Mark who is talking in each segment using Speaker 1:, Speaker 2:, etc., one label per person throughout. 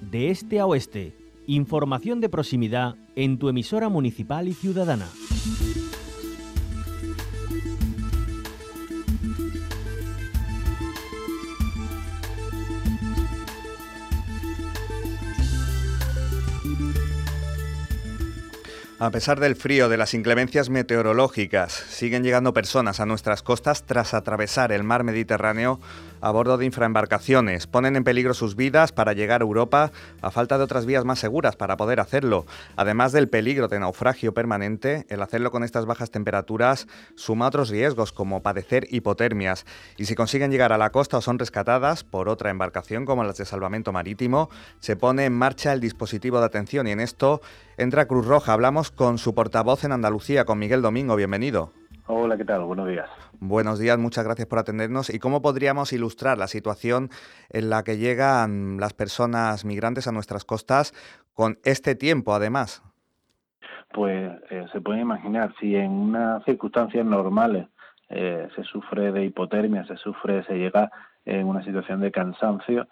Speaker 1: de este a oeste. Información de proximidad en tu emisora municipal y ciudadana.
Speaker 2: A pesar del frío, de las inclemencias meteorológicas, siguen llegando personas a nuestras costas tras atravesar el mar Mediterráneo a bordo de infraembarcaciones. Ponen en peligro sus vidas para llegar a Europa a falta de otras vías más seguras para poder hacerlo. Además del peligro de naufragio permanente, el hacerlo con estas bajas temperaturas suma otros riesgos como padecer hipotermias. Y si consiguen llegar a la costa o son rescatadas por otra embarcación como las de salvamento marítimo, se pone en marcha el dispositivo de atención y en esto entra Cruz Roja. Hablamos con su portavoz en Andalucía, con Miguel Domingo. Bienvenido.
Speaker 3: Hola, ¿qué tal? Buenos días.
Speaker 2: Buenos días, muchas gracias por atendernos. ¿Y cómo podríamos ilustrar la situación en la que llegan las personas migrantes a nuestras costas con este tiempo, además?
Speaker 3: Pues se puede imaginar, si en unas circunstancias normales se sufre de hipotermia, se llega en una situación de cansancio,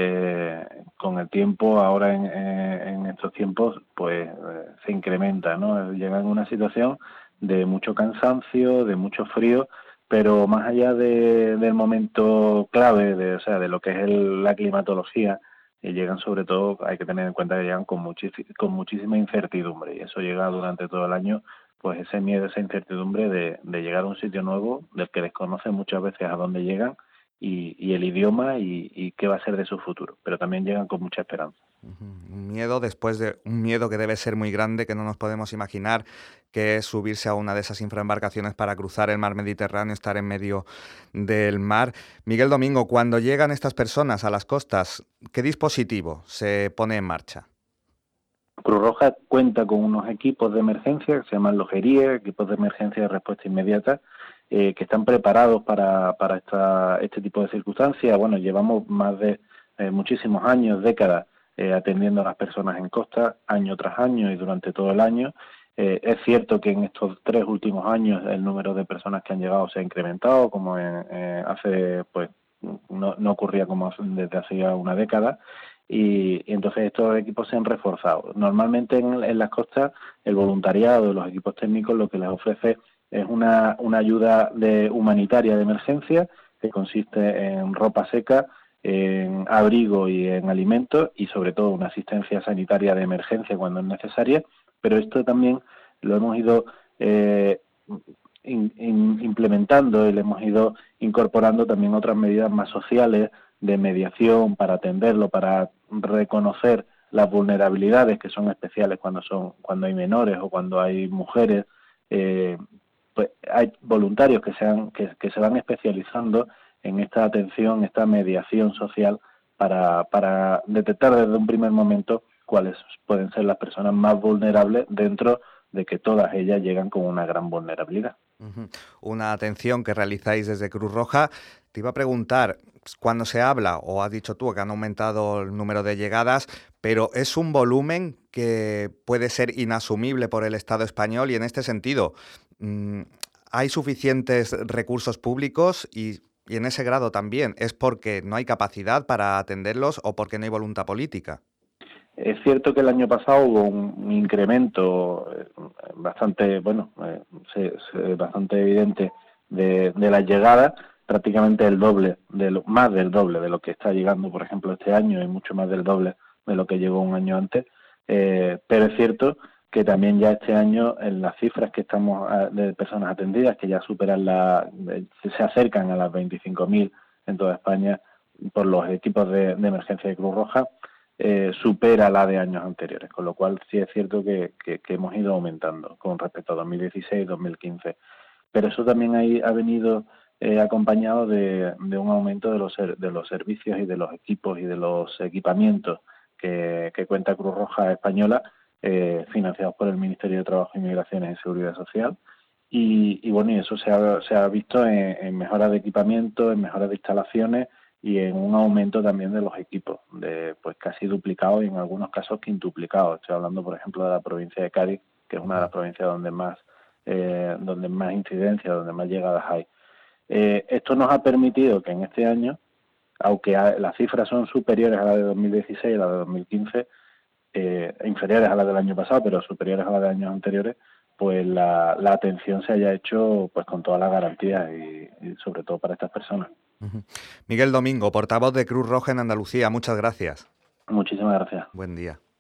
Speaker 3: con el tiempo, ahora en estos tiempos, pues se incrementa, ¿no? Llega en una situación de mucho cansancio, de mucho frío, pero más allá del momento clave, de lo que es la climatología, llegan sobre todo, hay que tener en cuenta que llegan con muchísima incertidumbre, y eso llega durante todo el año, pues ese miedo, esa incertidumbre de llegar a un sitio nuevo, del que desconocen muchas veces a dónde llegan, y el idioma y qué va a ser de su futuro, pero también llegan con mucha esperanza.
Speaker 2: Un miedo después de un miedo que debe ser muy grande, que no nos podemos imaginar, que es subirse a una de esas infraembarcaciones para cruzar el mar Mediterráneo, estar en medio del mar. Miguel Domingo, cuando llegan estas personas a las costas, ¿qué dispositivo se pone en marcha?
Speaker 3: Cruz Roja cuenta con unos equipos de emergencia que se llaman los GERIE, equipos de emergencia de respuesta inmediata, que están preparados para este tipo de circunstancias. Bueno, llevamos más de muchísimos años, décadas, atendiendo a las personas en costa, año tras año y durante todo el año. Es cierto que en estos 3 últimos años el número de personas que han llegado se ha incrementado, como hace, pues, no ocurría como desde hace ya una década. Y entonces estos equipos se han reforzado. Normalmente en las costas el voluntariado, los equipos técnicos, lo que les ofrece es una ayuda humanitaria de emergencia, que consiste en ropa seca, en abrigo y en alimentos, y sobre todo una asistencia sanitaria de emergencia cuando es necesaria, pero esto también lo hemos ido implementando y le hemos ido incorporando también otras medidas más sociales, de mediación, para atenderlo, para reconocer las vulnerabilidades que son especiales cuando hay menores o cuando hay mujeres. Pues hay voluntarios que se van especializando en esta atención, esta mediación social, para detectar desde un primer momento cuáles pueden ser las personas más vulnerables, dentro de que todas ellas llegan con una gran vulnerabilidad.
Speaker 2: Una atención que realizáis desde Cruz Roja. Te iba a preguntar, cuando se habla, o has dicho tú que han aumentado el número de llegadas, pero es un volumen que puede ser inasumible por el Estado español, y en este sentido, ¿hay suficientes recursos públicos? Y en ese grado también, ¿es porque no hay capacidad para atenderlos o porque no hay voluntad política?
Speaker 3: Es cierto que el año pasado hubo un incremento bastante, bastante evidente de las llegadas, prácticamente el doble, más del doble de lo que está llegando, por ejemplo, este año, y mucho más del doble de lo que llegó un año antes. Pero es cierto que también ya este año, en las cifras que estamos de personas atendidas, que ya superan se acercan a las 25.000 en toda España por los equipos de emergencia de Cruz Roja, supera la de años anteriores, con lo cual sí es cierto que hemos ido aumentando con respecto a 2016 y 2015. Pero eso también ha venido acompañado de un aumento de los servicios y de los equipos y de los equipamientos que cuenta Cruz Roja Española, financiados por el Ministerio de Trabajo, Inmigraciones y Seguridad Social. Y bueno, y eso se ha visto en mejoras de equipamiento, en mejoras de instalaciones, y en un aumento también de los equipos, pues casi duplicado y en algunos casos quintuplicado. Estoy hablando, por ejemplo, de la provincia de Cádiz, que es una de las provincias donde más incidencia, donde más llegadas hay. Esto nos ha permitido que en este año aunque las cifras son superiores a las de 2016 y a las de 2015, inferiores a las del año pasado, pero superiores a las de años anteriores, pues la atención se haya hecho pues con todas las garantías y sobre todo para estas personas.
Speaker 2: Miguel Domingo, portavoz de Cruz Roja en Andalucía, muchas gracias.
Speaker 3: Muchísimas gracias.
Speaker 2: Buen día.